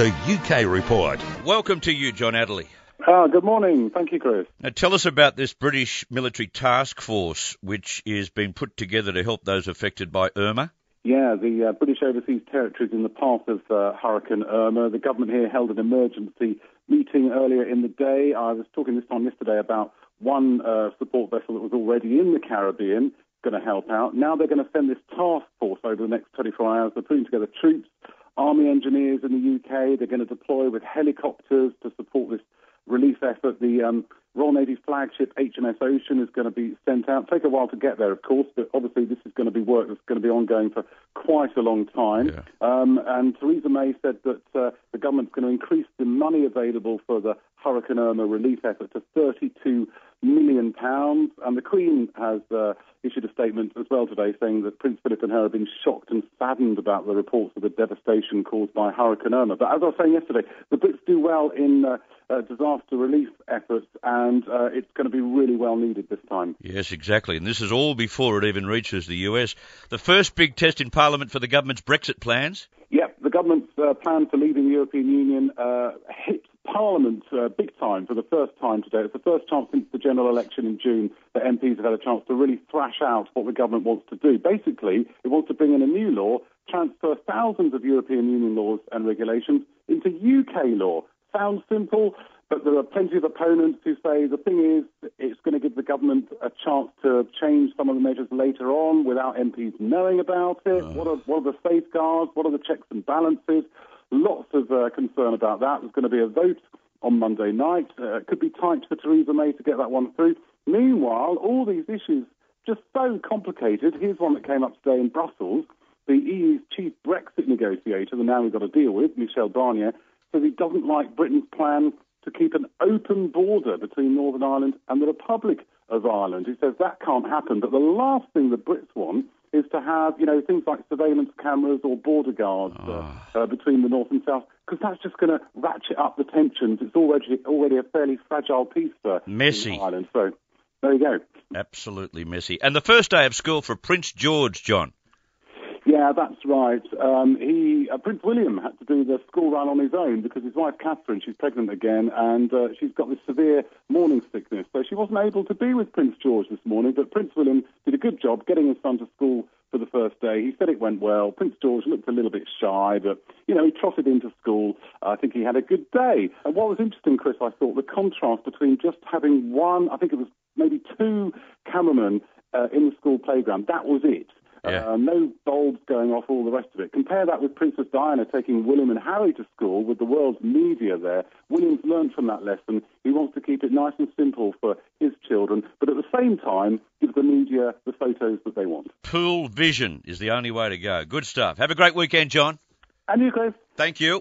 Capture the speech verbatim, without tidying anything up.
the U K Report. Welcome to you, John Adderley. Ah, good morning. Thank you, Chris. Now, tell us about this British military task force which is being put together to help those affected by Irma. Yeah, the uh, British Overseas Territories in the path of uh, Hurricane Irma. The government here held an emergency meeting earlier in the day. I was talking this time yesterday about one uh, support vessel that was already in the Caribbean going to help out. Now they're going to send this task force over the next twenty-four hours. They're putting together troops, army engineers in the U K. They're going to deploy with helicopters to support this relief effort. The um, Royal Navy flagship H M S Ocean is going to be sent out. Take a while to get there, of course, but obviously this is going to be work that's going to be ongoing for quite a long time. Yeah. Um, and Theresa May said that uh, the government's going to increase the money available for the Hurricane Irma relief effort to thirty-two million pounds. And the Queen has uh, issued a statement as well today saying that Prince Philip and her have been shocked and saddened about the reports of the devastation caused by Hurricane Irma. But as I was saying yesterday, the Brits do well in uh, uh, disaster relief efforts, and uh, it's going to be really well needed this time. Yes, exactly. And this is all before it even reaches the U S. The first big test in Parliament for the government's Brexit plans? Yep, the government's uh, plan for leaving the European Union uh, hit Parliament uh, big time for the first time today. It's the first chance since the general election in June that M Ps have had a chance to really thrash out what the government wants to do. Basically, it wants to bring in a new law, transfer thousands of European Union laws and regulations into U K law. Sounds simple, but there are plenty of opponents who say the thing is it's going to give the government a chance to change some of the measures later on without M Ps knowing about it. Uh. What are, what are the safeguards? What are the checks and balances? Lots of uh, concern about that. There's going to be a vote on Monday night. Uh, it could be tight for Theresa May to get that one through. Meanwhile, all these issues just so complicated. Here's one that came up today in Brussels. The E U's chief Brexit negotiator, the man we've got to deal with, Michel Barnier, says he doesn't like Britain's plan to keep an open border between Northern Ireland and the Republic of Ireland. He says that can't happen. But the last thing the Brits want is to have, you know, things like surveillance cameras or border guards uh, uh, between the north and south, because that's just going to ratchet up the tensions. It's already already a fairly fragile piece for messy Ireland. So there you go. Absolutely messy. And the first day of school for Prince George, John. Yeah, that's right. Um, he uh, Prince William had to do the school run on his own because his wife Catherine, she's pregnant again, and uh, she's got this severe morning sickness. So she wasn't able to be with Prince George this morning, but Prince William did a good job getting his son to school for the first day. He said it went well. Prince George looked a little bit shy, but, you know, he trotted into school. I think he had a good day. And what was interesting, Chris, I thought, the contrast between just having one, I think it was maybe two cameramen uh, in the school playground. That was it. Yeah. Uh, no bulbs going off, all the rest of it. Compare that with Princess Diana taking William and Harry to school with the world's media there. William's learned from that lesson. He wants to keep it nice and simple for his children, but at the same time, give the media the photos that they want. Pool vision is the only way to go. Good stuff. Have a great weekend, John. And you, Chris. Thank you.